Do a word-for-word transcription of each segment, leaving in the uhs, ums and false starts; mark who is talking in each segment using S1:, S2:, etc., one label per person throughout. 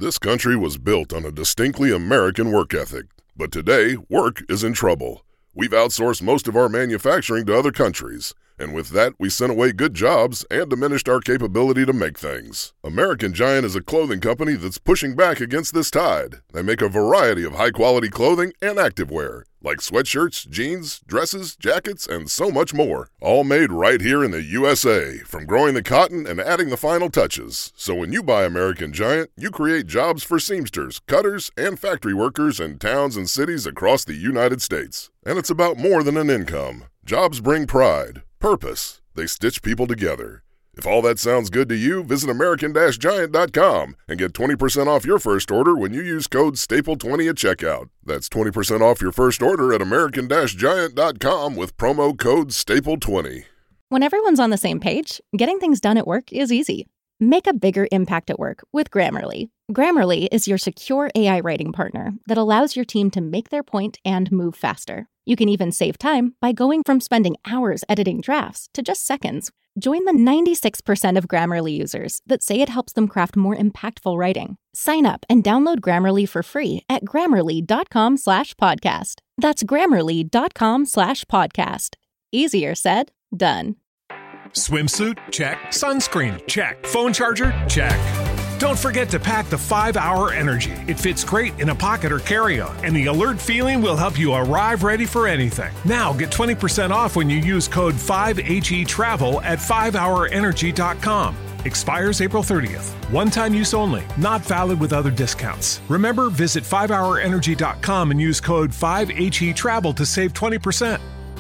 S1: This country was built on a distinctly American work ethic, but today, work is in trouble. We've outsourced most of our manufacturing to other countries, and with that, we sent away good jobs and diminished our capability to make things. American Giant is a clothing company that's pushing back against this tide. They make a variety of high-quality clothing and activewear, like sweatshirts, jeans, dresses, jackets, and so much more. All made right here in the U S A, from growing the cotton and adding the final touches. So when you buy American Giant, you create jobs for seamsters, cutters, and factory workers in towns and cities across the United States. And it's about more than an income. Jobs bring pride, purpose. They stitch people together. If all that sounds good to you, visit American Giant dot com and get twenty percent off your first order when you use code staple twenty at checkout. That's twenty percent off your first order at American Giant dot com with promo code staple twenty.
S2: When everyone's on the same page, getting things done at work is easy. Make a bigger impact at work with Grammarly. Grammarly is your secure A I writing partner that allows your team to make their point and move faster. You can even save time by going from spending hours editing drafts to just seconds. Join the ninety-six percent of Grammarly users that say it helps them craft more impactful writing. Sign up and download Grammarly for free at grammarly.com slash podcast. That's grammarly.com slash podcast. Easier said, done.
S3: Swimsuit? Check. Sunscreen? Check. Phone charger? Check. Don't forget to pack the five hour Energy. It fits great in a pocket or carry-on, and the alert feeling will help you arrive ready for anything. Now get twenty percent off when you use code five H E travel at five hour energy dot com. Expires April thirtieth. One-time use only. Not valid with other discounts. Remember, visit five hour energy dot com and use code five H E travel to save twenty percent.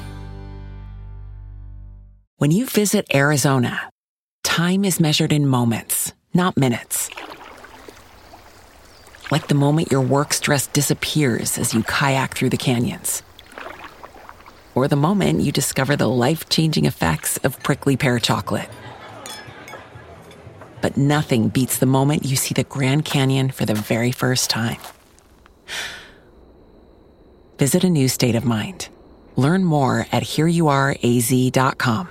S4: When you visit Arizona, time is measured in moments, not minutes. Like the moment your work stress disappears as you kayak through the canyons. Or the moment you discover the life-changing effects of prickly pear chocolate. But nothing beats the moment you see the Grand Canyon for the very first time. Visit a new state of mind. Learn more at here you are A Z dot com.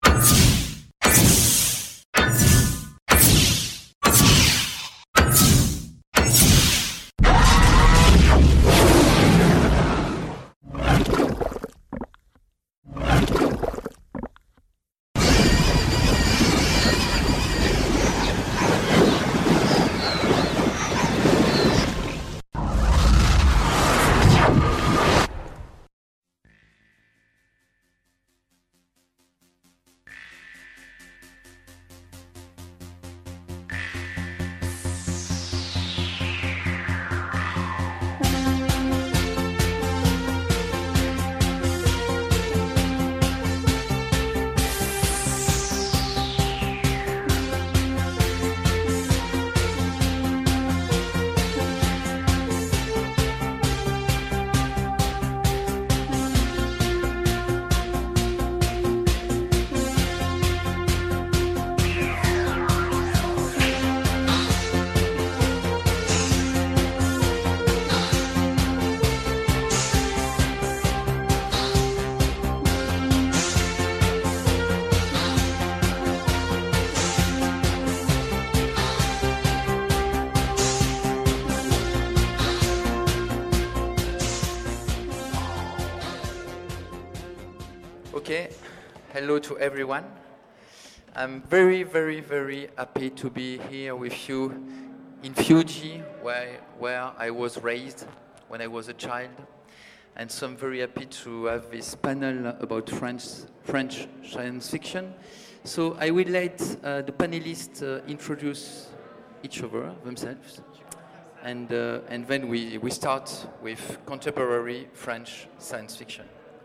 S5: Okay, hello to everyone. I'm very, very, very happy to be here with you in Fuji, where, where I was raised when I was a child. And so I'm very happy to have this panel about French, French science fiction. So I will let uh, the panelists uh, introduce each other, themselves. And, uh, and then we, we start with contemporary French science fiction.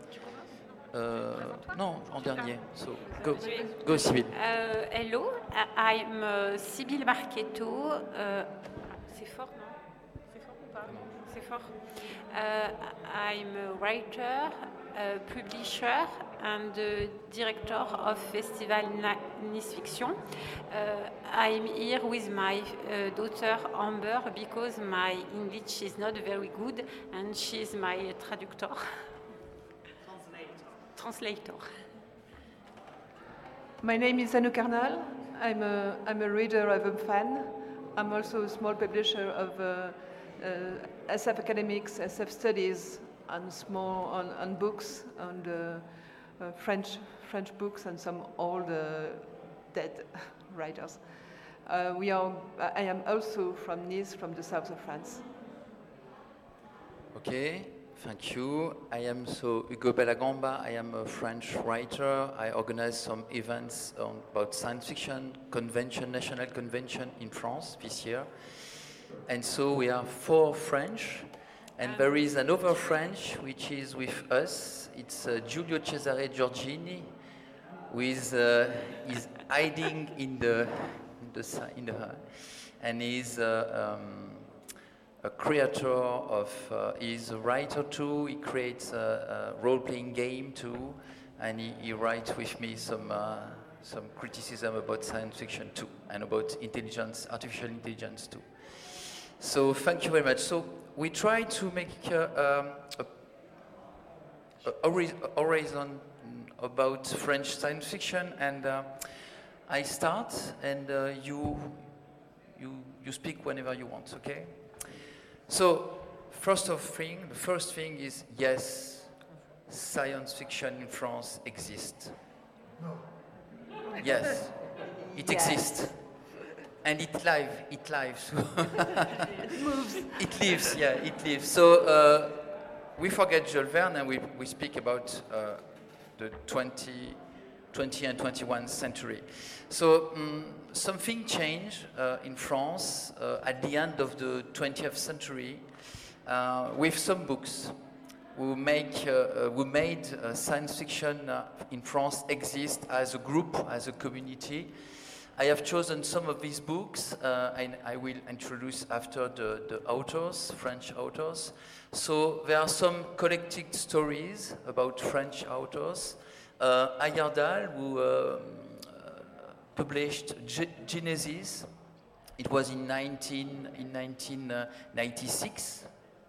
S5: Uh, non, en dernier. So go, go Sibylle.
S6: Uh, hello, I'm uh, Sibylle Marchetto. Uh, c'est fort, non? C'est fort ou pas? C'est fort. Uh, I'm a writer, a publisher, and a director of Festival Nice Fiction. Uh, I'm here with my uh, daughter Amber because my English is not very good, and she's my traductor. Translator.
S7: My name is Anu Karnal. I'm a, I'm a reader, I'm a fan. I'm also a small publisher of uh, uh, S F academics, S F studies, and small on, on books, on the uh, French French books and some old uh, dead writers. Uh, we are. I am also from Nice, from the south of France.
S5: Okay, thank you. I am so Hugo Belagamba. I am a French writer. I organize some events on, about science fiction convention, national convention in France this year. And so we are four French, and there is another French which is with us. It's uh, Giulio Cesare Giorgini, who is uh, is hiding in the in the in the and he's uh, um, a creator of. Uh, he's a writer too. He creates a, a role-playing game too, and he, he writes with me some uh, some criticism about science fiction too, and about intelligence, artificial intelligence too. So thank you very much. So we try to make uh, um, a, a horizon about French science fiction, and uh, I start, and uh, you you you speak whenever you want. Okay. So first of thing, the first thing is yes, science fiction in France exists. No. Yes, it yes. exists. And it live, it lives.
S7: It moves.
S5: It lives, yeah, it lives. So uh, we forget Jules Verne and we, we speak about uh, the twentieth and twenty-first century. So um, something changed uh, in France uh, at the end of the twentieth century uh, with some books who, make, uh, who made uh, science fiction uh, in France exist as a group, as a community. I have chosen some of these books, uh, and I will introduce after the, the authors, French authors. So there are some collected stories about French authors. Uh, Ayardal, who uh, published G- Genesis. It was in, nineteen, in nineteen ninety-six.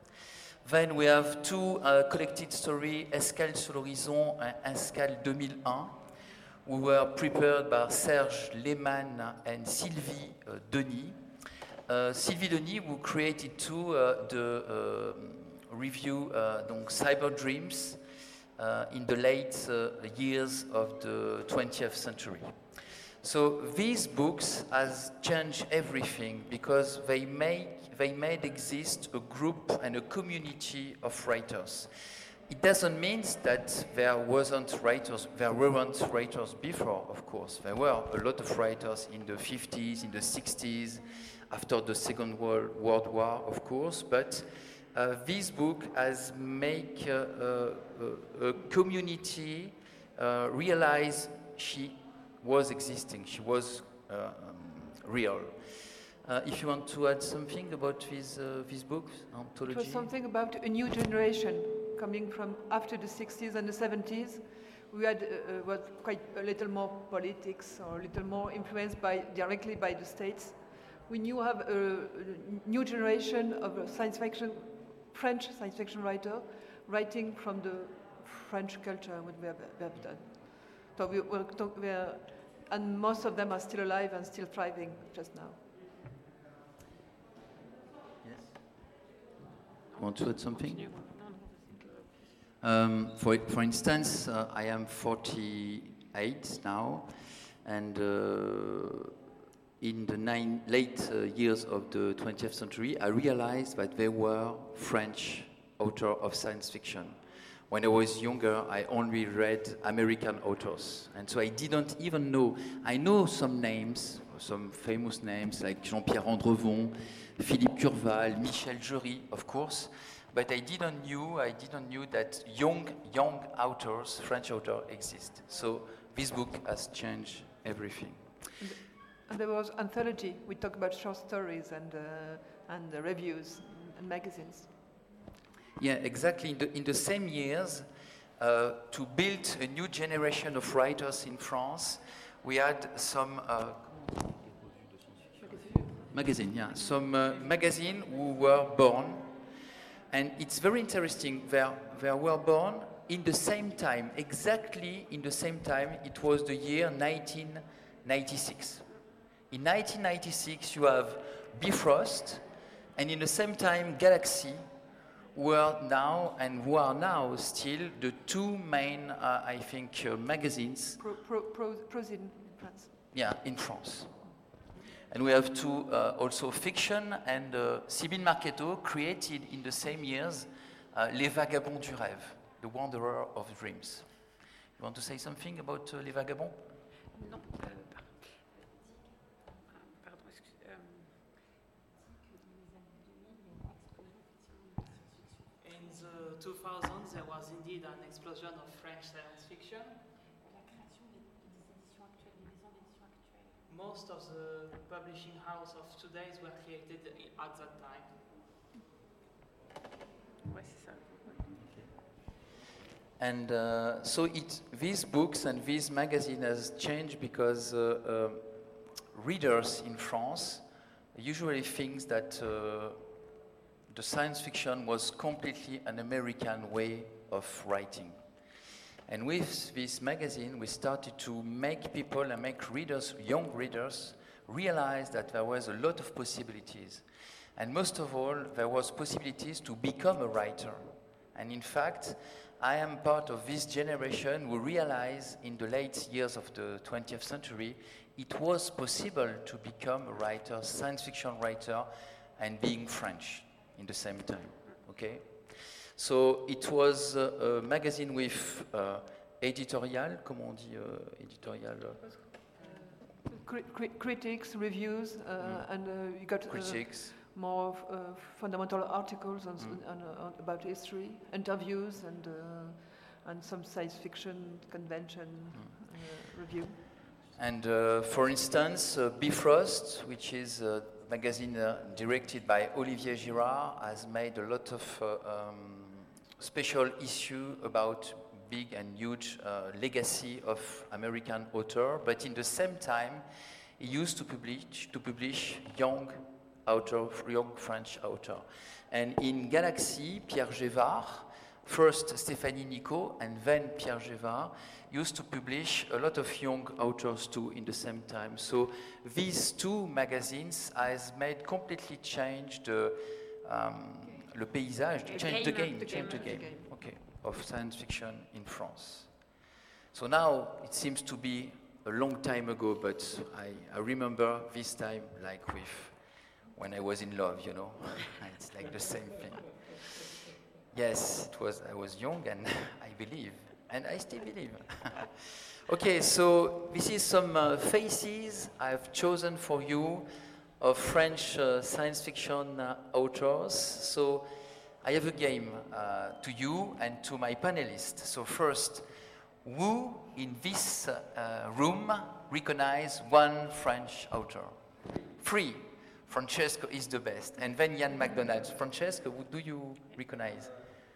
S5: Then we have two uh, collected stories, Escale sur l'horizon and Escale deux mille un. We were prepared by Serge Lehmann and Sylvie uh, Denis. Uh, Sylvie Denis, who created too uh, the uh, review uh, donc Cyber Dreams uh, in the late uh, years of the twentieth century. So these books has changed everything because they make they made exist a group and a community of writers. It doesn't mean that there wasn't writers, there weren't writers before, of course. There were a lot of writers in the fifties, in the sixties, after the Second World, World War, of course. But uh, this book has made uh, uh, a community uh, realize she was existing, she was uh, um, real. Uh, if you want to add something about this, uh, this book, Anthology?
S7: It was something about a new generation coming from after the sixties and the seventies. We had uh, was quite a little more politics or a little more influenced by directly by the states. We knew have a, a new generation of a science fiction, French science fiction writer, writing from the French culture, what we have, we have done. So we, we're, we're, and most of them are still alive and still thriving just now.
S5: Yes. Want to add something? Um, for for instance, uh, I am forty-eight now, and uh, in the nine, late uh, years of the twentieth century, I realized that there were French authors of science fiction. When I was younger, I only read American authors, and so I didn't even know. I know some names, some famous names like Jean-Pierre Andrevon, Philippe Curval, Michel Jury, of course. But I didn't knew I didn't knew that young young authors, French authors, exist. So this book has changed everything.
S7: And there was anthology. We talk about short stories and uh, and uh, reviews and magazines.
S5: Yeah, exactly. In the, in the same years, uh, to build a new generation of writers in France, we had some uh, magazine. Yeah, some uh, magazine who were born. And it's very interesting, they, they were born in the same time, exactly in the same time. It was the year nineteen ninety-six. In nineteen ninety-six, you have Bifrost, and in the same time Galaxy, who are now and who are now still the two main, uh, I think, uh, magazines.
S7: Pro, pro, pro, Prozine in France.
S5: Yeah, in France. And we have two uh, also fiction, and uh, Sybille Marchetto created in the same years uh, Les Vagabonds du Rêve, The Wanderer of Dreams. You want to say something about uh, Les Vagabonds?
S6: Non. Euh, pardon, excusez. Euh,
S8: In the two thousands, there was indeed an explosion of French science fiction. Most of the publishing houses of today were created at that time.
S6: Ouais, c'est ça.
S5: And uh, so it, these books and this magazine has changed because uh, uh, readers in France usually think that uh, the science fiction was completely an American way of writing. And with this magazine, we started to make people and make readers, young readers, realize that there was a lot of possibilities. And most of all, there was possibilities to become a writer. And in fact, I am part of this generation who realized in the late years of the twentieth century, it was possible to become a writer, science fiction writer, and being French in the same time, okay? So it was a, a magazine with uh, editorial, comment on dit uh, editorial?
S7: Cri- cri- critics, reviews, uh,
S5: Mm.
S7: and uh, you got uh,
S5: Critics.
S7: more uh, fundamental articles on, s-
S5: Mm.
S7: on, uh, on, about history, interviews, and uh, and some science fiction convention uh, review.
S5: And uh, for instance, uh, Bifrost, which is a magazine uh, directed by Olivier Girard, has made a lot of uh, um, special issue about big and huge uh, legacy of American author, but in the same time, he used to publish to publish young author, young French author. And in Galaxy, Pierre Gévard, first Stéphanie Nicot and then Pierre Gévard, used to publish a lot of young authors too in the same time. So these two magazines has made completely changed the um, le paysage,
S6: The
S5: change the
S6: game,
S5: game,
S6: the
S5: change the
S6: game,
S5: game,
S7: the game.
S5: okay, of science fiction in France. So now it seems to be a long time ago, but I, I remember this time like with when I was in love, you know. It's like the same thing. Yes, it was. I was young, and I believe, and I still believe. Okay, so this is some uh, faces I've chosen for you of French uh, science fiction uh, authors. So I have a game uh, to you and to my panelists. So first, who in this uh, room recognize one French author? Three. Francesco is the best. And then Ian MacDonald. Francesco, who do you recognize?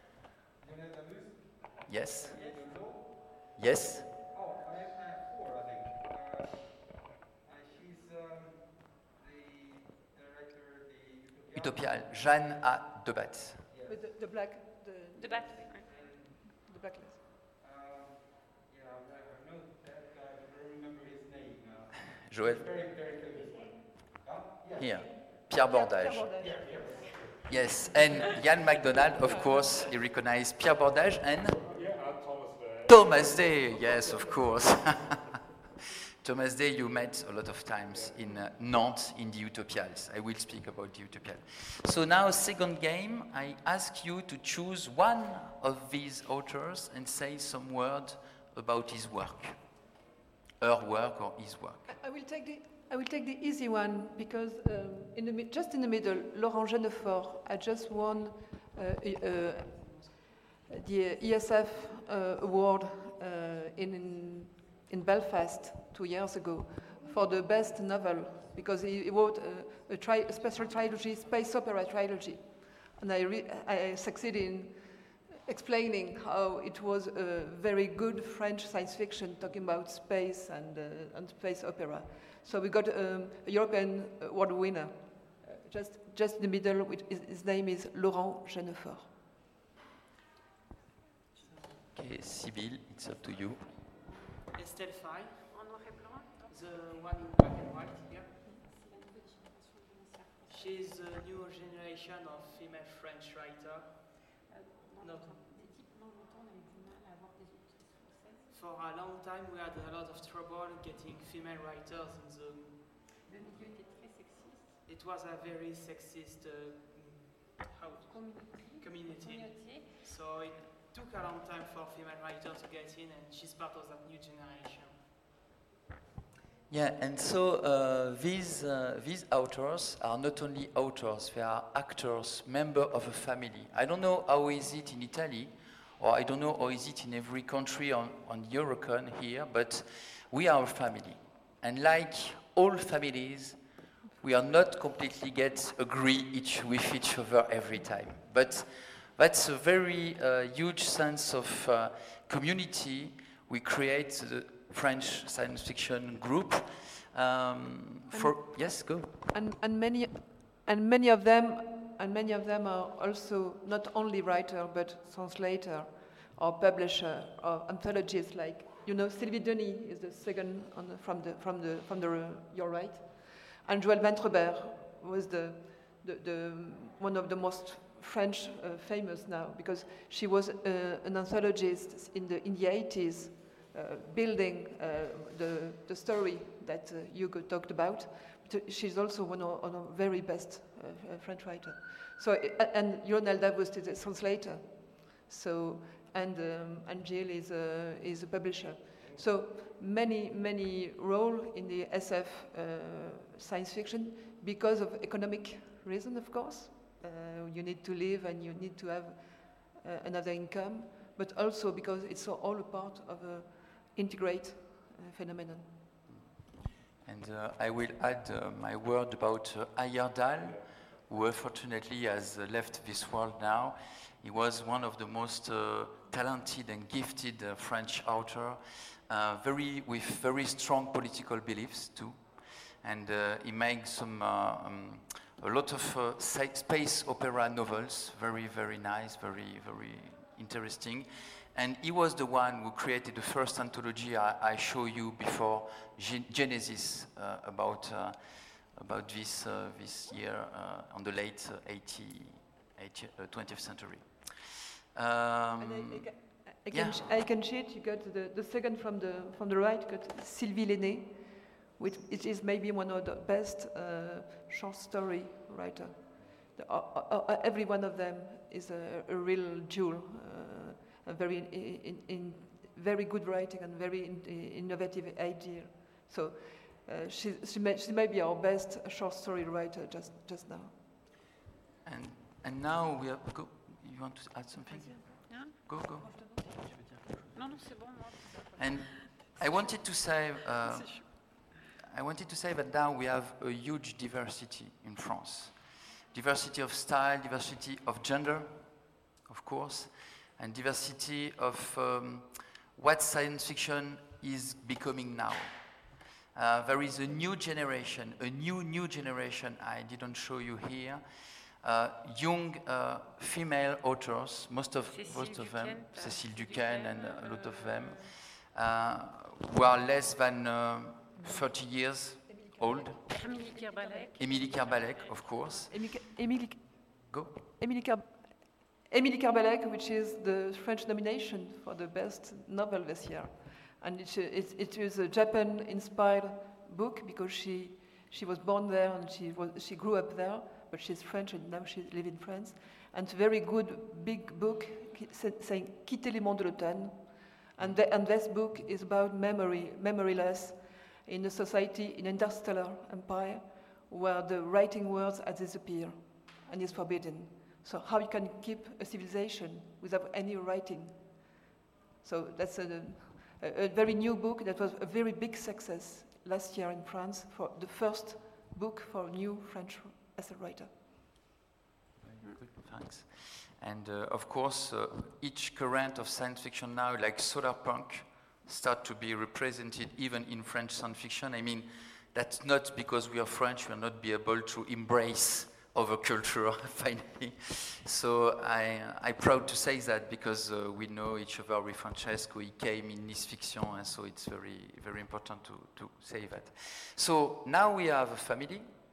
S5: Yes? Yes?
S9: Oh, I have four, I think. Uh, uh, she's um, the director, the
S5: Utopia, Jeanne A. Debat.
S7: With the, the black, the,
S6: De Bat.
S7: the blacklist.
S9: Um, yeah, I I know that guy, but I don't remember his name now.
S5: Joël,
S9: Very, very famous one. Huh? Yeah.
S5: here. Pierre Bordage. Yes, and Ian MacDonald, of course, he recognized Pierre Bordage and Thomas Day. Yes, of course. Thomas Day, you met a lot of times in uh, Nantes in the Utopials. I will speak about the Utopial. So now, second game, I ask you to choose one of these authors and say some word about his work, her work or his work.
S7: I will take the I will take the easy one because um, in the mi- just in the middle, Laurent Genefort. I just won uh, uh, the E S F uh, award uh, in in Belfast two years ago for the best novel because he, he wrote a, a, tri- a special trilogy, space opera trilogy, and I re- I succeeded in explaining how it was a very good French science fiction talking about space and, uh, and space opera. So we got um, a European award winner, uh, just, just in the middle, which is, his name is Laurent Genefort.
S5: Okay, Sybille, it's up to you.
S8: Estelle Faye,
S6: En noir et blanc.
S8: the one in black and white here. she's a new generation of female French writer. No. For a long time, we had a lot of trouble getting female writers in the. It was a very sexist uh, how community. community. community. So it took a long time for female writers to get in, and she's part of that new generation.
S5: Yeah, and so uh, these uh, these authors are not only authors; they are actors, member of a family. I don't know how is it in Italy, or I don't know how is it in every country on on Eurocon here, but we are a family, and like all families, we are not completely get agree each with each other every time. But that's a very uh, huge sense of uh, community. We create the French science fiction group. Um, for
S7: and,
S5: yes, go.
S7: And and many and many of them and many of them are also not only writer but translator or publisher or anthologists. Like you know, Sylvie Denis is the second on the, from the from the from the uh, your right, and Joëlle Ventrebert was the the, the one of the most French uh, famous now because she was uh, an anthologist in the in the eighties. Uh, building uh, the, the story that uh, Hugo talked about. But she's also one of, one of the very best uh, uh, French writer. So, uh, and Lionel Davoust is a translator. So, and um, and Jill is a, is a publisher. So many, many role in the S F uh, science fiction because of economic reason, of course. Uh, you need to live and you need to have uh, another income, but also because it's all a part of a integrate uh, phenomenon.
S5: And uh, I will add uh, my word about uh, Heyerdahl, who unfortunately has uh, left this world now. He was one of the most uh, talented and gifted uh, French author, uh, very with very strong political beliefs too. And uh, he made some uh, um, a lot of uh, space opera novels, very very nice, very very interesting. And he was the one who created the first anthology I, I showed you before, Gen Genesis, uh, about uh, about this uh, this year uh, on the late uh, eighty, eighty, uh, twentieth century. Um,
S7: and I, I, can, I, can
S5: yeah.
S7: sh I can cheat. You got the, the second from the from the right. Got Sylvie Lenné, which it is maybe one of the best uh, short story writer. The, uh, uh, uh, every one of them is a, a real jewel. Uh, A very in, in, in very good writing and very in, in innovative idea. So uh, she she may, she may be our best short story writer just just now.
S5: And and now we are go. You want to add something?
S6: Yeah.
S5: Go go.
S6: Non non c'est bon moi.
S5: And I wanted to say uh, I wanted to say that now we have a huge diversity in France, diversity of style, diversity of gender, of course. And diversity of um, what science fiction is becoming now. Uh, there is a new generation, a new, new generation I didn't show you here. Uh, young uh, female authors, most of, most of them, Cécile Duquesne and a lot of them, uh, who are less than uh, thirty years old.
S6: Émilie Kerbalek.
S5: Émilie Kerbalek, of course.
S7: Émilie,
S5: Go.
S7: Émilie Kerbalek. Émilie Kerbalek, which is the French nomination for the best novel this year. And it, it, it is a Japan-inspired book because she, she was born there and she, was, she grew up there, but she's French and now she lives in France. And it's a very good, big book saying « Quitter les mondes de l'automne ». And, the, and this book is about memory, memory loss in a society, in an interstellar empire, where the writing words have disappeared and is forbidden. So how you can keep a civilization without any writing? So that's a, a, a very new book that was a very big success last year in France for the first book for a new French as a writer.
S5: Very good, thanks. And uh, of course, uh, each current of science fiction now, like solar punk, start to be represented even in French science fiction. I mean, that's not because we are French, we will not be able to embrace other culture, finally. So I, I'm proud to say that because uh, we know each other with Francesco, he came in Nice Fiction, and so it's very, very important to, to say that. So now we have a family,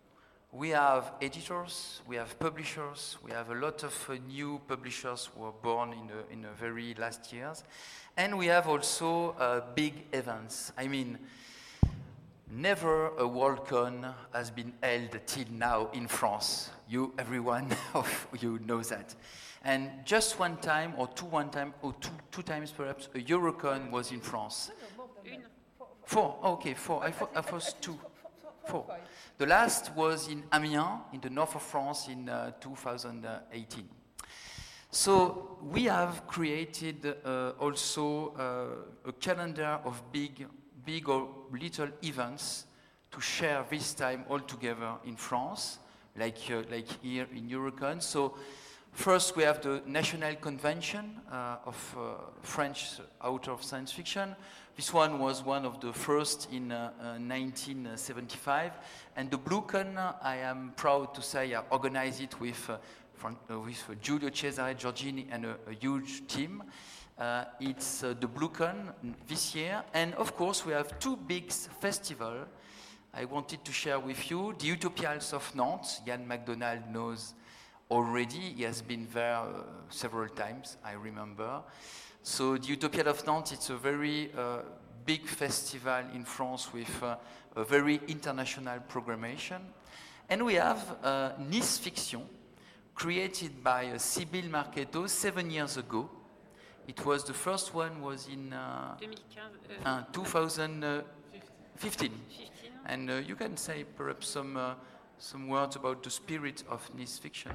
S5: we have editors, we have publishers, we have a lot of uh, new publishers who were born in the, in the very last years. And we have also uh, big events. I mean, never a Worldcon has been held till now in France. You, everyone of you knows that. And just one time, or two one time, or two, two times perhaps, a Eurocon was in France.
S6: Une.
S5: Four, oh, okay, four. I thought I was two. Four. The last was in Amiens, in the north of France, in uh, two thousand eighteen. So we have created uh, also uh, a calendar of big, big or little events to share this time all together in France, like uh, like here in Eurocon. So first we have the National Convention uh, of uh, French author of science fiction. This one was one of the first in uh, uh, nineteen seventy-five, and the BlueCon, uh, I am proud to say, I organized it with, uh, front, uh, with uh, Giulio Cesare Giorgini and a, a huge team. Uh, it's uh, the BlueCon this year, and of course we have two big festivals I wanted to share with you. The Utopials of Nantes, Yann MacDonald knows already, he has been there uh, several times, I remember. So the Utopial of Nantes, it's a very uh, big festival in France with uh, a very international programmation. And we have uh, Nice Fiction, created by uh, Sybille Marchetto seven years ago. It was, the first one was in uh, uh, two thousand fifteen.
S6: fifteen.
S5: And uh, you can say perhaps some, uh, some words about the spirit of Nice Fiction.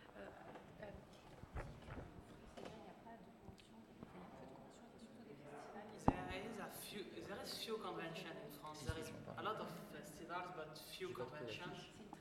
S8: Few conventions.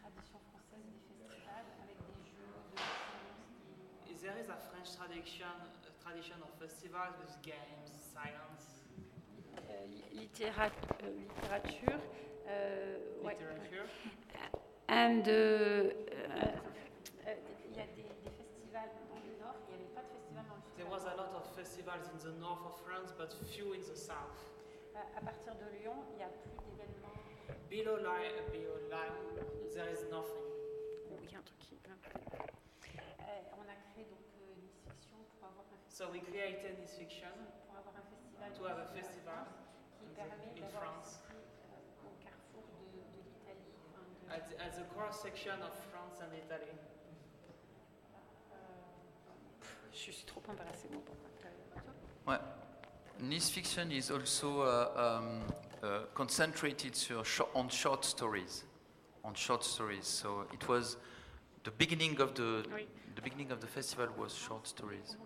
S8: There is a French tradition, a tradition of festivals with games, science.
S6: Euh, littéra euh, littérature. Euh,
S8: Literature.
S6: Ouais. And il uh, uh, y a des, des festivals dans le nord. Il n'y avait pas de festival dans le sud.
S8: There was a lot of festivals in the north of France, but few in the south.
S6: Euh, à partir de Lyon, il n'y a plus d'événements.
S8: Below Lyon, below Lyon, there is nothing.
S6: Oui, un truc qui. Euh, on a créé donc euh, Nice Fiction pour avoir un festival.
S8: So we created Nice Fiction
S6: Pour avoir un festival.
S8: to have a festival
S6: qui
S8: in,
S6: permet
S8: in
S6: d'avoir
S8: France.
S6: aussi, euh, au carrefour de, de l'Italie. Enfin, de,
S8: At the, at the cross section of France and Italy.
S6: euh, je suis trop embarrassée moi pour parler.
S5: Ouais. Nice Fiction is also uh, um, uh, concentrated sur sh- on short stories, on short stories. So it was the beginning of the
S6: Oui.
S5: the beginning of the festival was short stories.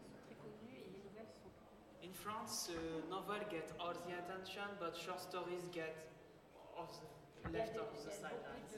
S8: In France, uh, novels get all the attention, but short stories get all the left of the sidelines.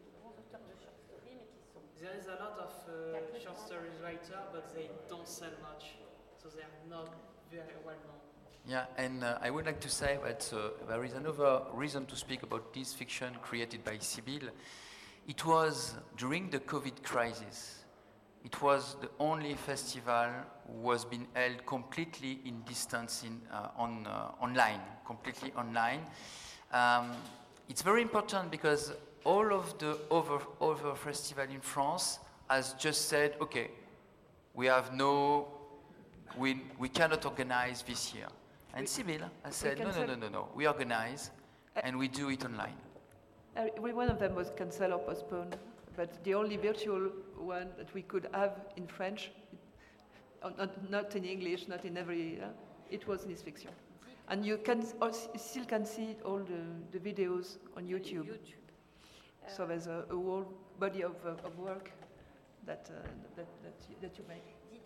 S8: There is a lot of uh, short story writers, but they don't sell much, so they are not very well known.
S5: Yeah, and uh, I would like to say that uh, there is another reason to speak about this fiction created by Sybille. It was during the COVID crisis. It was the only festival was being held completely in distance in, uh, on, uh, online, completely online. Um, it's very important because all of the other, other festival in France has just said, okay, we have no, we, we cannot organize this year. And Sybille has said, no, no, no, no, no, we organize and we do it online.
S7: Every one of them was cancelled or postponed, but the only virtual one that we could have in French, not, not in English, not in every, uh, it was Nice Fiction. And you can also, still can see all the, the videos on YouTube.
S6: YouTube.
S7: So there's a, a whole body of, uh, of work that, uh, that, that, you, that you make.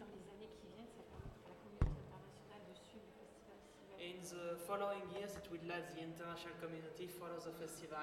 S8: In the following years, it will let the international community follow the festival.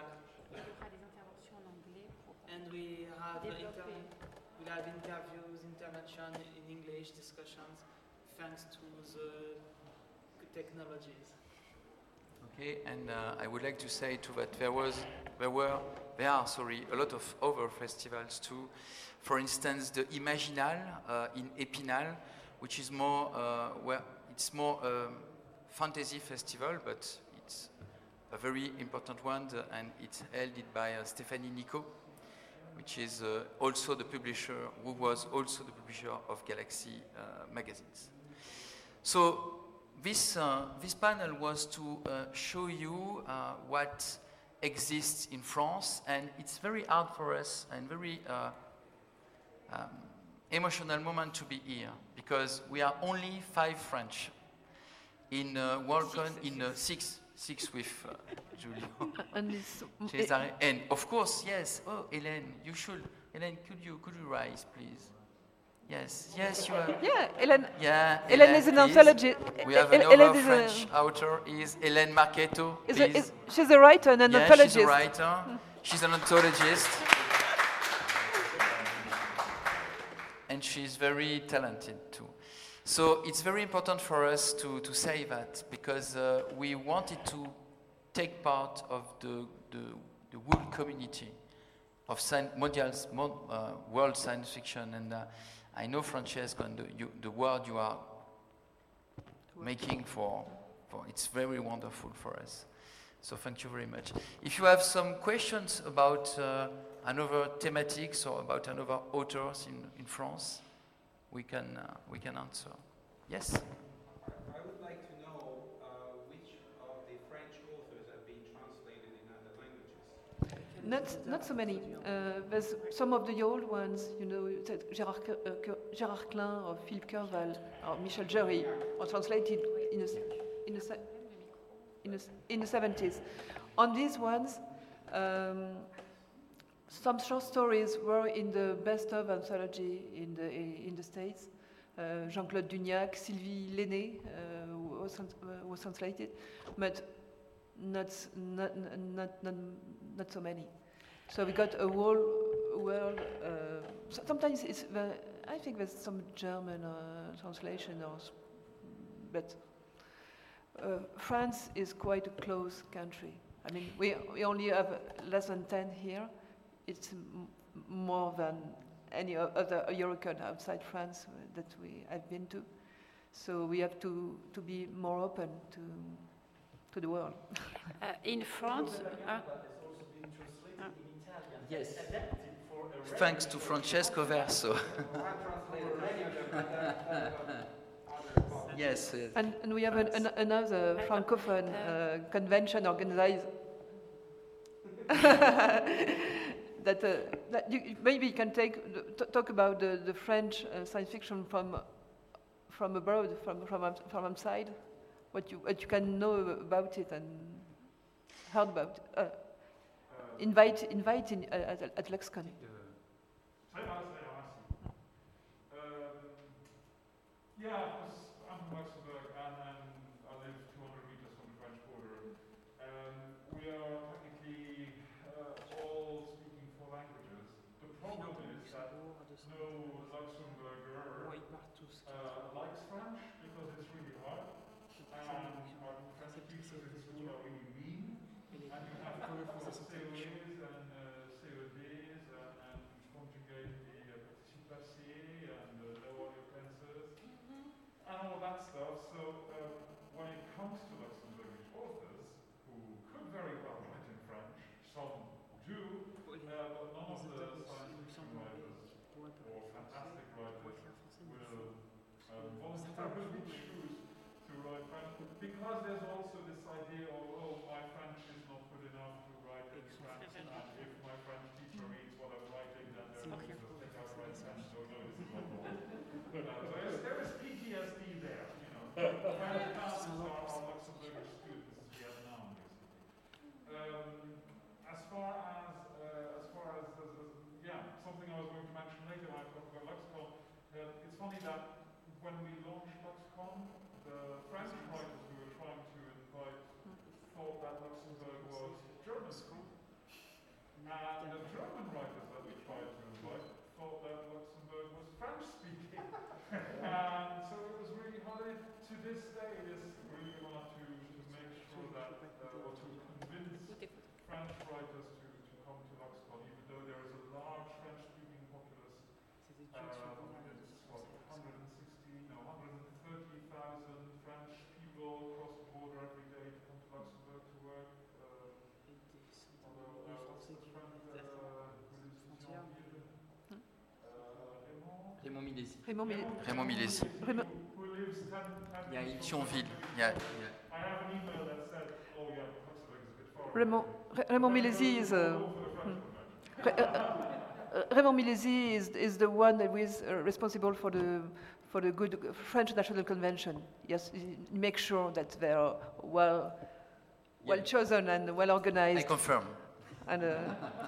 S8: And we have, inter- we'll have interviews, intervention in English, discussions, thanks to the technologies.
S5: Okay, and uh, I would like to say too that there was, there were, there are, sorry, a lot of other festivals too. For instance, the Imaginal uh, in Épinal, which is more, uh, where it's more um, fantasy festival, but it's a very important one, uh, and it's held by uh, Stéphanie Nico. which is uh, also the publisher, who was also the publisher of Galaxy uh, magazines. So this, uh, this panel was to uh, show you uh, what exists in France, and it's very hard for us and very uh, um, emotional moment to be here, because we are only five French in uh, WorldCon, in uh, six, six with uh, Julio.
S7: And, it's,
S5: Cesare, and of course, yes. Oh, Hélène, you should. Hélène, could you could you rise, please? Yes, yes, you are.
S7: Yeah, Hélène.
S5: Yeah,
S7: Hélène,
S5: Hélène
S7: is an
S5: please.
S7: anthology.
S5: We have
S7: Hélène
S5: another
S7: is
S5: French
S7: a,
S5: author, is Hélène Marchetto.
S7: is
S5: Please.
S7: a, is, she's a writer and an
S5: yeah,
S7: anthologist.
S5: she's a writer. She's an anthologist. And she's very talented too. So it's very important for us to, to say that, because uh, we wanted to take part of the, the, the whole community of science, mondial, mon, uh, world science fiction. And uh, I know, Francesco, and the, you, the work you are making for, for, it's very wonderful for us. So thank you very much. If you have some questions about uh, another thematics or about another authors in, in France, we can, uh, we can answer. Yes?
S9: I would like to know uh, which of the French authors have been translated in other languages.
S7: Not, not so many. Uh, there's some of the old ones, you know, that Gérard, uh, Gérard Klein or Philippe Kerval or Michel Jury are translated in a, in a, in a, in the seventies. On these ones, um, some short stories were in the best of anthology in the, in the States. Uh, Jean-Claude Dugnac, Sylvie Lenné uh, was, uh, was translated, but not, not, not, not, not so many. So we got a whole world. Uh, sometimes it's, uh, I think there's some German uh, translation, or, but uh, France is quite a close country. I mean, we, we only have less than ten here. It's m more than any other Eurocon outside France that we have been to. So we have to, to be more open to, to the world.
S6: Uh, in France, uh,
S5: Yes. Thanks to Francesco Verso. Yes. Uh,
S7: and, and we have an, an, another Francophone uh, convention organized that, uh, that you, maybe you can take t talk about the, the French uh, science fiction from from abroad, from from from outside, what you what you can know about it and heard about. Uh, invite invite in, uh, at, at LuxCon.
S10: Yeah, I'm from Luxembourg, and, and I live two hundred meters from the French border. Um, we are technically uh, all speaking four languages. The problem is that no Luxembourger uh, likes French because it's really hard, and our French teachers in school are really mean, and you have to go for C O Es and uh, C O Ds and, and conjugate the uh, participe passé and uh, know all your tenses. And all that stuff. So uh, when it comes to Luxembourgish authors, who could very well write in French, some do, uh, but none of the science fiction writers or fantastic writers will uh, voluntarily choose to write French, because there's also this idea of, oh, my French is not good enough to write in French, and if my French teacher reads what I'm writing, then they're going to just take out French and so no, this is not wrong. Uh, so there's, there is P T S D there, you know. French classes are our Luxembourgish students, Vietnam, basically. Um, as far as, uh, as far as, as, as, yeah, something I was going to mention later when I talk about LuxCon, uh, it's funny that when we launched LuxCon, the French writers we were trying to invite thought that Luxembourg was German speaking. And the German writers that we tried to invite thought that Luxembourg was French speaking. And so it was really hard. To this day, it is really hard to, to make sure that, uh, or to convince French writers to, to come to LuxCon, even though there is a large French-speaking populace. Um, it's what, one hundred sixty, no, one hundred thirty thousand French people cross the border every day to come to Luxembourg to work. Uh, although, uh, what's the French uh, institution?
S5: Milesi.
S7: Raymond Milesi.
S5: Raymond Milesi.
S7: Raymond,
S10: Who lives ten, ten
S5: Yeah, in
S10: minutes
S5: Thionville. Yeah, yeah.
S10: I have an email that said, oh yeah, Luxembourg is a bit far.
S7: Raymond, Ra- Raymond Milesi is uh, hmm. Ra- uh, uh, Raymond Milesi is is the one that is uh, responsible for the for the good French National Convention. Yes, he makes sure that they are well well
S5: Yeah.
S7: chosen and well
S5: I
S7: organized.
S5: confirm.
S7: And uh,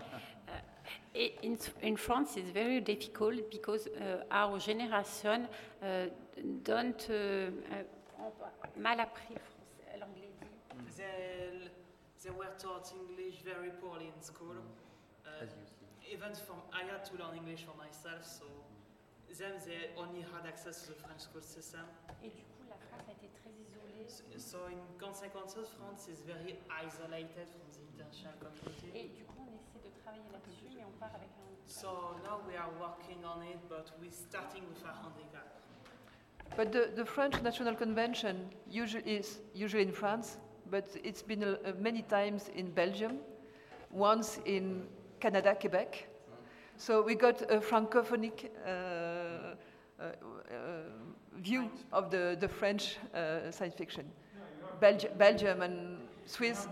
S6: I- In, in France, it's very difficult because uh, our generation uh, don't uh, uh, ont mal appris le français, l'anglais.
S8: They, they were taught English very poorly in school. Uh,
S5: As you see.
S8: even from I had to learn English for myself, so them they only had access to the French school system.
S6: Et du coup, la France a été très isolée.
S8: So, so in consequences, France is very isolated from the international community.
S6: Et du coup, on essaie de travailler là-dessus, mais on part avec un.
S8: So now we are working on it, but we're starting with a handicap.
S7: but the, the French National Convention usually is usually in France, but it's been uh, many times in Belgium, once in Canada, Quebec. So we got a francophonic uh, uh, uh, view of the, the French uh, science fiction. Belgi- Belgium and Swiss.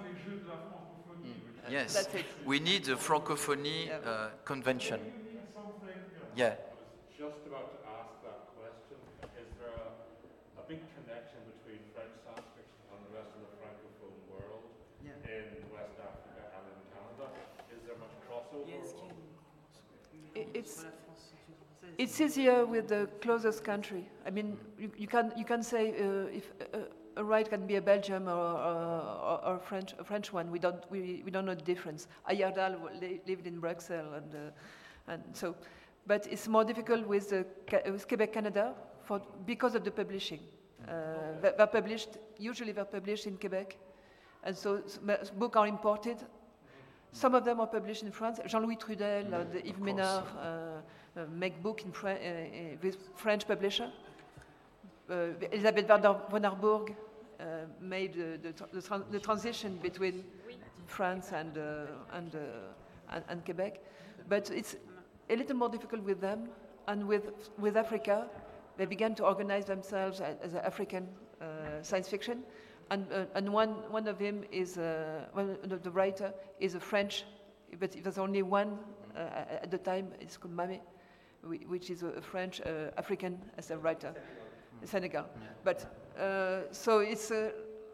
S5: Yes,
S7: That's it.
S5: we need a Francophonie
S7: Yeah.
S5: uh, convention. Yeah.
S10: Just about to ask that question. Is there a, a big connection between French science fiction and the rest of the Francophone world in West Africa and in Canada? Is there much crossover?
S8: Yes,
S10: or-
S7: I- It's, it's easier with the closest country. I mean, you, you can you can say uh, if a, a right can be a Belgium or, or, or French a French one. We don't we, we don't know the difference. Ayardal li- lived in Bruxelles and uh, and so, but it's more difficult with the Ca- with Quebec, Canada, for because of the publishing. Uh, they- they're published usually they're published in Quebec, and so s- ma- books are imported. Some of them are published in France. Jean-Louis Trudel, uh, the Yves Ménard uh, uh, make book in Fran- uh, uh, with French publisher. Uh, Elisabeth Werner- von Arburg uh, made uh, the, tr- the, tran- the transition between France and, uh, and, uh, and, and Quebec. But it's a little more difficult with them. And with, with Africa, they began to organize themselves as, as African uh, science fiction. And, uh, and one, one of them is, uh, one of the writer is a French, but there's only one uh, at the time, it's called Mame, whi- which is a French uh, African as a writer, Senegal. But uh, so it's, uh,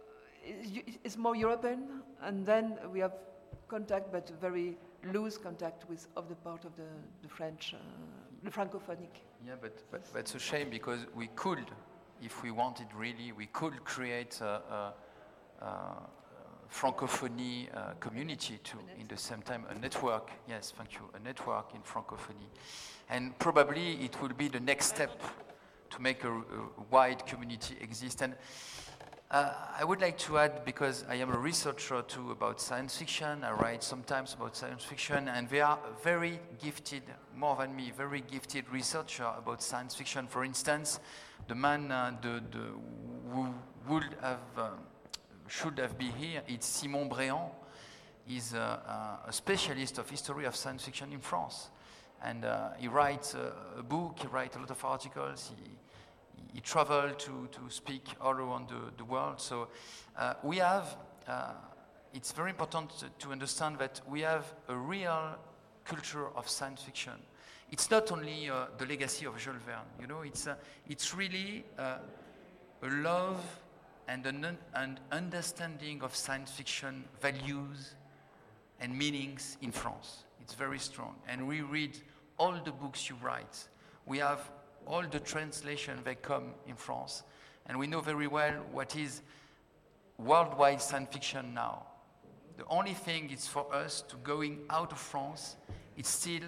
S7: it's it's more European, and then we have contact, but very loose contact with of the part of the, the French, uh, the Francophonic.
S5: Yeah, but, but, but it's a shame because we could, if we wanted really, we could create a, a, a Francophonie uh, community too, in the same time, a network, yes, thank you, a network in Francophonie. And probably it will be the next step to make a, a wide community exist. And uh, I would like to add, because I am a researcher too about science fiction, I write sometimes about science fiction, and they are very gifted, more than me, very gifted researcher about science fiction. For instance, the man uh, the, the, who would have, uh, should have been here, it's Simon Bréant. He's a, a specialist of history of science fiction in France. And uh, he writes uh, a book, he writes a lot of articles, he, he traveled to, to speak all around the, the world. So uh, we have, uh, it's very important to, to understand that we have a real culture of science fiction. It's not only uh, the legacy of Jules Verne, you know, it's, uh, it's really uh, a love and an, un- an understanding of science fiction values and meanings in France. It's very strong. And we read all the books you write. We have all the translation that come in France. And we know very well what is worldwide science fiction now. The only thing is for us to going out of France, it's still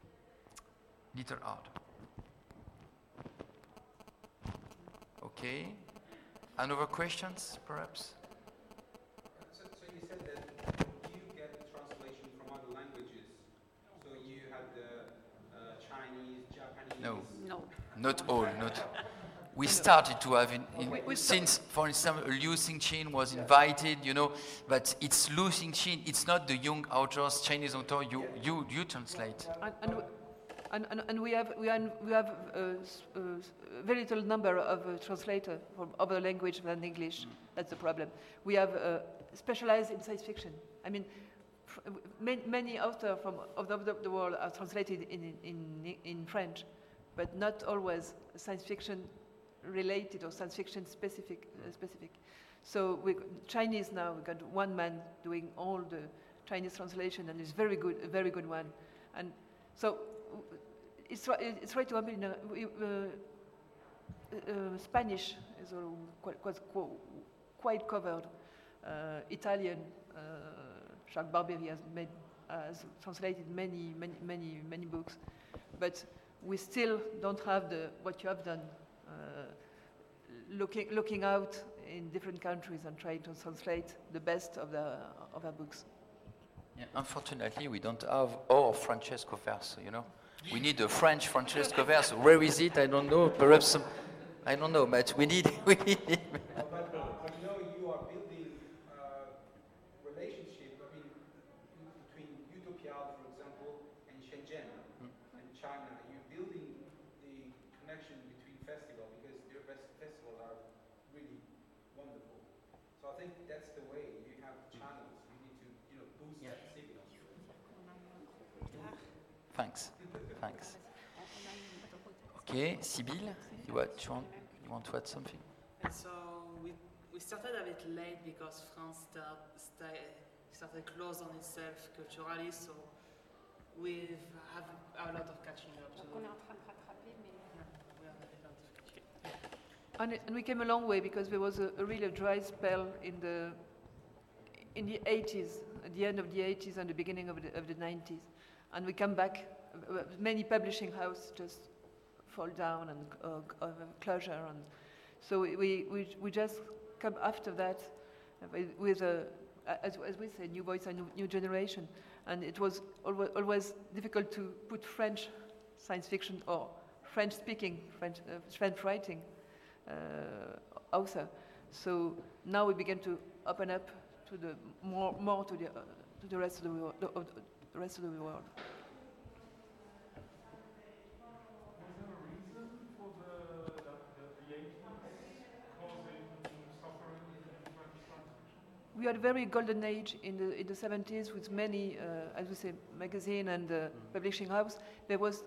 S5: little hard. Okay. Another questions, perhaps?
S9: So, so you said that you get translation from other languages. So you had the uh, Chinese, Japanese.
S5: No.
S6: No.
S5: Not all, not. We started to have, in, in,
S7: We- we sta-
S5: since, for instance, Liu Xingqin was invited, you know, but it's Liu Xingqin, it's not the young authors, Chinese author you, you, you translate.
S7: And, and, w- And, and, and we have we have, we have uh, uh, very little number of uh, translators from other language than English. Mm. That's the problem. We have uh, specialized in science fiction. I mean, many, many authors from all over the world are translated in, in, in French, but not always science fiction related or science fiction specific. Uh, specific. So we Chinese now, we got one man doing all the Chinese translation, and it's very good, a very good one. And so it's, it's right to happen. Uh, uh, uh, Spanish is quite, quite, quite covered. Uh, Italian, uh, Jacques Barbieri has made, has translated many, many, many, many books, but we still don't have the what you have done. Uh, looking, looking out in different countries and trying to translate the best of the of our books.
S5: Yeah, unfortunately, we don't have our Francesco Verso, you know. We need a French Francesco Verso. Where is it? I don't know. Perhaps some, I don't know, but we need, we need him.
S9: But, but you know, you are building uh, relationship, I mean, between Utopial, for example, and Shenzhen mm. and China. You're building the connection between festivals because their festivals are really wonderful. So I think that's the way you have channels. You need to, you know, boost yeah. that signal.
S5: Thanks. Thanks. Okay, Sibylle, you want, you want, you want to add something?
S8: And so we, we started a bit late because France start, stay, started close on itself culturally, so we have a lot of catching up to do.
S7: And, and we came a long way because there was a, a really dry spell in the in the eighties, at the end of the eighties and the beginning of the, of the nineties. And we come back, uh, many publishing houses just fall down and uh, uh, closure. And so we, we, we just come after that with, with a, as, as we say, new voice and new, new generation. And it was always, always difficult to put French science fiction or French-speaking, French, uh, French writing uh, author. So now we begin to open up to the more, more to the, uh, to the rest of the world. The, of the rest of the world.
S10: Was there a reason for the, that, the, the eighties causing suffering in French science fiction?
S7: We had a very golden age in the in the seventies with many, uh, as we say, magazine and uh, mm. publishing house. There was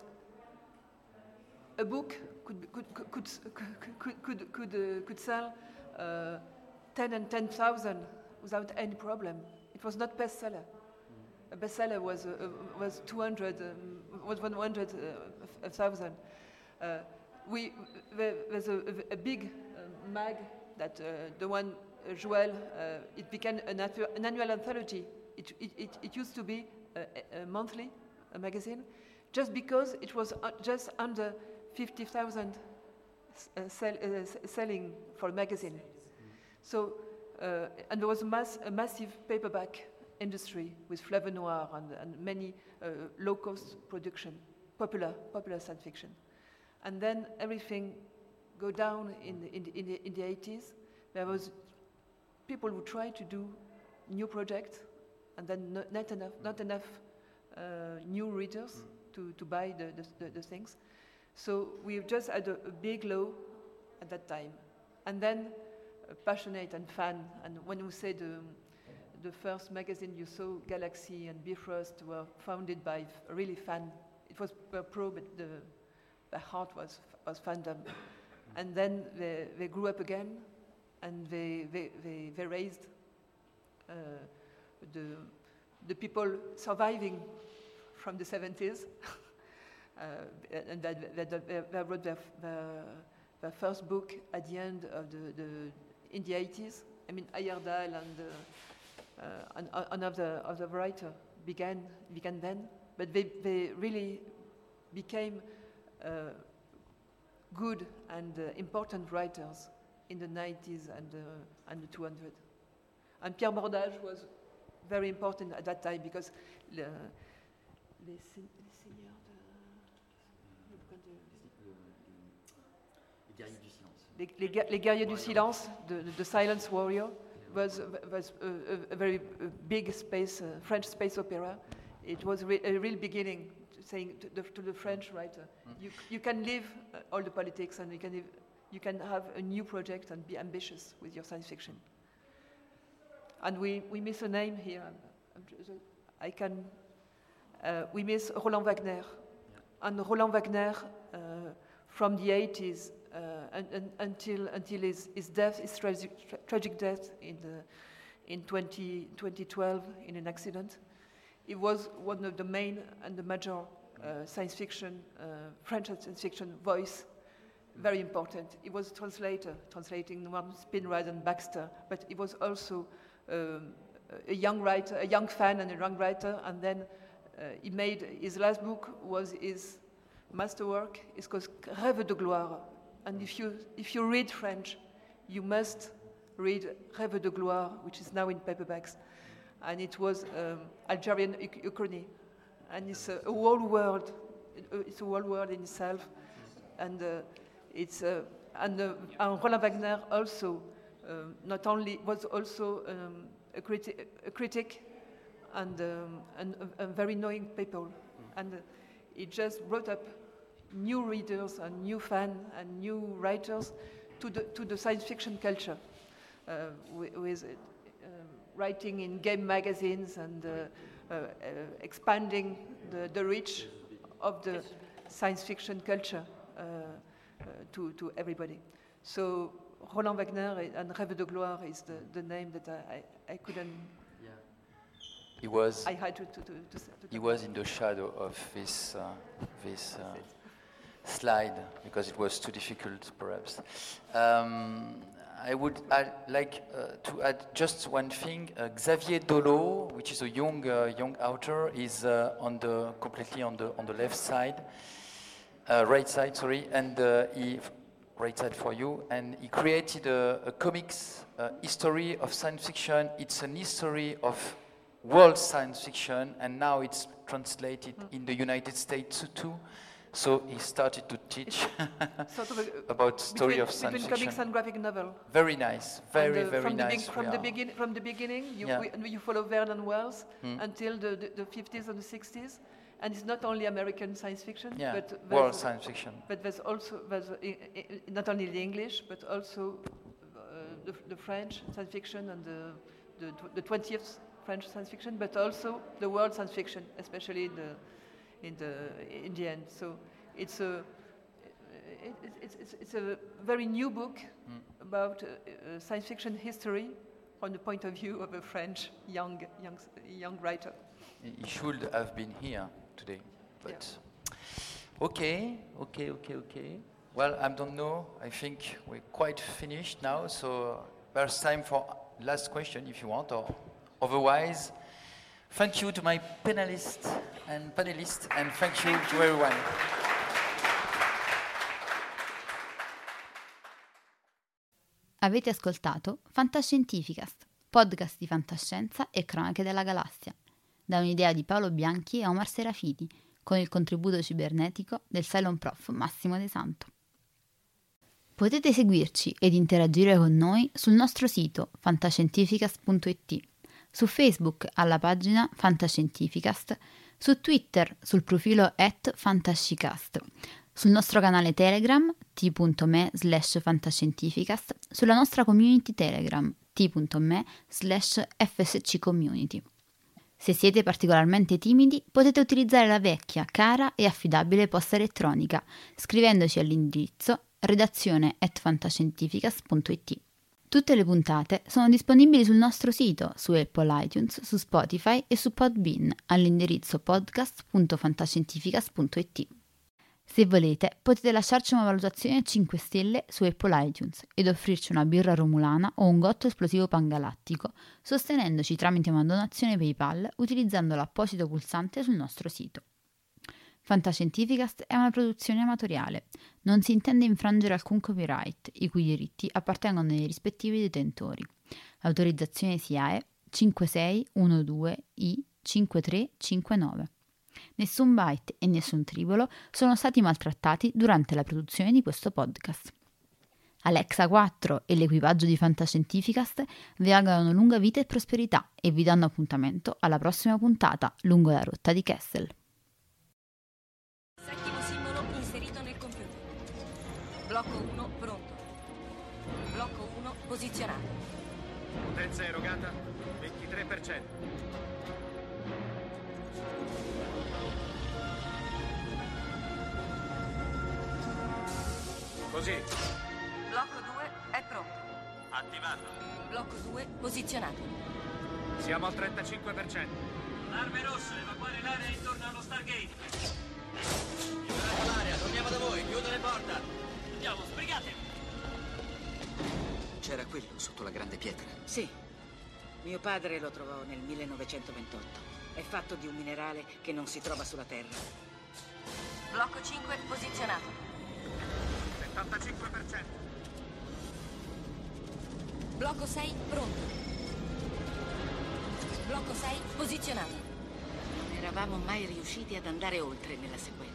S7: a book could could could could could could could, uh, could sell uh, ten and ten thousand without any problem. It was not bestseller. Mm. A bestseller was uh, was two hundred um, was one hundred thousand. Uh, we there, there's a, a big uh, mag that uh, the one uh, Joël uh, it became an, an annual anthology. It it, it it used to be a, a monthly a magazine, just because it was uh, just under fifty thousand uh, sell, uh, selling for a magazine. Mm. So, uh, and there was a, mass, a massive paperback industry with Fleuve Noir and, and many uh, low-cost production, popular, popular science fiction. And then everything go down in the, in the, in the, in the eighties. There was people who tried to do new projects, and then not, not enough, not enough uh, new readers mm. to, to buy the, the, the, the things. So we just had a, a big low at that time. And then uh, passionate and fan, and when we say the, the first magazine you saw, Galaxy and Bifrost, were founded by f- really fan. It was uh, pro, but the, the heart was, was fandom. And then they, they grew up again, and they, they, they, they raised uh, the, the people surviving from the seventies. Uh, and that, that, that they wrote their, their, their first book at the end of the, the in the eighties. I mean, Heyerdahl and, uh, uh, and uh, another other writer began began then, but they they really became uh, good and uh, important writers in the nineties and uh, and the two hundred. And Pierre Bordage was very important at that time because le, les Les, les, les guerriers du silence, the, the Silence Warrior, was, was a, a, a very a big space, uh, French space opera. It was re- a real beginning, saying to the, to the French writer, mm. you, you can leave uh, all the politics and you can, live, you can have a new project and be ambitious with your science fiction. And we, we miss a name here. I can, uh, we miss Roland Wagner. Yeah. And Roland Wagner, uh, from the eighties uh, and, and, until, until his, his death, his tragic, tra- tragic death in, the, in twenty twelve in an accident, he was one of the main and the major uh, science fiction, uh, French science fiction voice, very important. He was a translator, translating Norman Spinrad and Baxter, but he was also um, a young writer, a young fan and a young writer, and then uh, he made, his last book was his masterwork. It's called Rêve de gloire. And if you, if you read French, you must read Rêve de gloire, which is now in paperbacks. And it was um, Algerian Ukraine. And it's a, a whole world, it's a whole world in itself. And uh, it's, uh, and, uh, and Roland Wagner also, um, not only, was also um, a, criti- a critic and, um, and a, a very knowing people. Mm. And uh, he just brought up new readers and new fans and new writers to the, to the science fiction culture uh, with, with uh, writing in game magazines and uh, uh, uh, expanding the, the reach of the science fiction culture uh, uh, to, to everybody. So Roland Wagner and Rêve de gloire is the, the name that I, I, I couldn't.
S5: Yeah. He was.
S7: I had to. to, to, to, to
S5: he was in the shadow of this uh, this uh, slide because it was too difficult, perhaps. Um, I would add, like uh, to add just one thing. Uh, Xavier Dolot, which is a young uh, young author, is uh, on the completely on the on the left side, uh, right side, sorry, and uh, he right side for you, and he created a, a comics uh, history of science fiction. It's an history of world science fiction, and now it's translated mm. in the United States too. So he started to teach
S7: sort of a,
S5: about story
S7: between,
S5: of science
S7: between
S5: fiction.
S7: comics and graphic novel.
S5: Very nice, very
S7: and, uh,
S5: very
S7: from
S5: nice.
S7: The be- from the begin from the beginning, you
S5: yeah.
S7: we, you follow Vernon Wells
S5: mm.
S7: until the, the, the fifties and the sixties, and it's not only American science fiction,
S5: yeah.
S7: but
S5: world science fiction.
S7: But there's also there's I, I, not only the English, but also uh, the, the French science fiction and the the, the twentieth French science fiction, but also the world science fiction, especially in the in the in the end. So it's a it, it's, it's, it's a very new book mm. about uh, uh, science fiction history from the point of view of a French young young young writer.
S5: He should have been here today, but yeah. okay, okay, okay, okay. Well, I don't know. I think we're quite finished now, so there's time for last question if you want, or otherwise, thank you to my panelists and panelists, and thank you thank to you. everyone.
S11: Avete ascoltato Fantascientificast, podcast di fantascienza e cronache della galassia, da un'idea di Paolo Bianchi e Omar Serafiti, con il contributo cibernetico del Cylon Prof Massimo De Santo. Potete seguirci ed interagire con noi sul nostro sito fantascientificast punto it, su Facebook alla pagina Fantascientificast, su Twitter sul profilo at fantascicast, sul nostro canale Telegram t.me slash fantascientificast, sulla nostra community Telegram t.me slash fsccommunity. Se siete particolarmente timidi, potete utilizzare la vecchia, cara e affidabile posta elettronica, scrivendoci all'indirizzo redazione at fantascientificast punto it. Tutte le puntate sono disponibili sul nostro sito, su Apple iTunes, su Spotify e su Podbean, all'indirizzo podcast punto fantascientificast punto it. Se volete, potete lasciarci una valutazione a cinque stelle su Apple iTunes ed offrirci una birra romulana o un gotto esplosivo pangalattico, sostenendoci tramite una donazione PayPal utilizzando l'apposito pulsante sul nostro sito. Fantascientificast è una produzione amatoriale. Non si intende infrangere alcun copyright, i cui diritti appartengono ai rispettivi detentori. L'autorizzazione S I A E cinque sei uno due I cinque tre cinque nove. Nessun byte e nessun tribolo sono stati maltrattati durante la produzione di questo podcast. Alexa quattro e l'equipaggio di Fantascientificast vi augurano lunga vita e prosperità e vi danno appuntamento alla prossima puntata lungo la rotta di Kessel.
S12: Blocco uno pronto. Blocco uno posizionato.
S13: Potenza erogata ventitré per cento. Così.
S12: Blocco due è pronto.
S13: Attivato.
S12: Blocco due posizionato.
S13: Siamo al trentacinque per cento.
S14: Arme rosse, evacuare l'area intorno allo Stargate.
S15: Liberate l'area, torniamo da voi, chiudo le porte.
S14: Andiamo, sbrigate.
S15: C'era quello sotto la grande pietra.
S16: Sì. Mio padre lo trovò nel millenovecentoventotto. È fatto di un minerale che non si trova sulla Terra.
S12: Blocco cinque posizionato.
S13: settantacinque per cento.
S12: Blocco sei pronto. Blocco sei posizionato.
S16: Non eravamo mai riusciti ad andare oltre nella sequenza.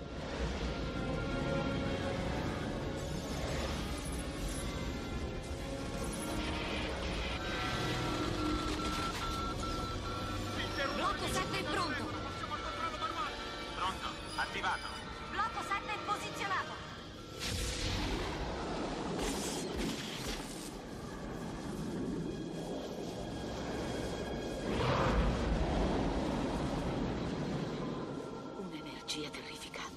S12: Blocco sette pronto.
S13: Pronto, attivato.
S12: Blocco sette posizionato.
S16: Un'energia terrificante.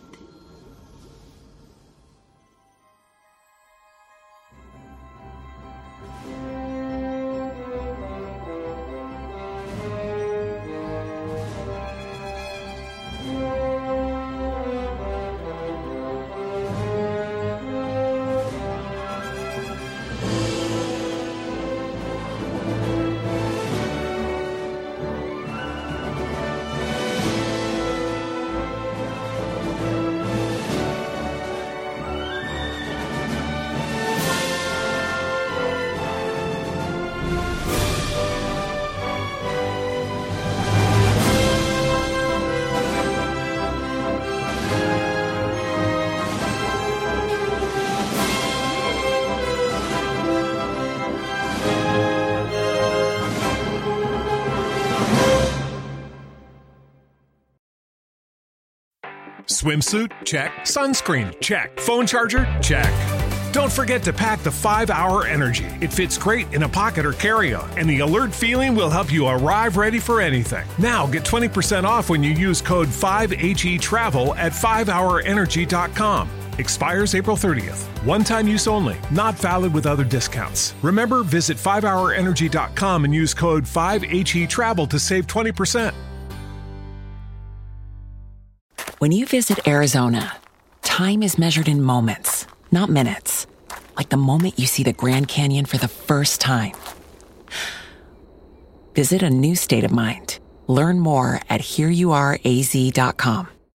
S3: Swimsuit? Check. Sunscreen? Check. Phone charger? Check. Don't forget to pack the five hour Energy. It fits great in a pocket or carry-on, and the alert feeling will help you arrive ready for anything. Now get twenty percent off when you use code five H E TRAVEL at five hour energy dot com. Expires April thirtieth. One-time use only. Not valid with other discounts. Remember, visit five hour energy dot com and use code five H E TRAVEL to save twenty percent.
S4: When you visit Arizona, time is measured in moments, not minutes. Like the moment you see the Grand Canyon for the first time. Visit a new state of mind. Learn more at here you are A Z dot com.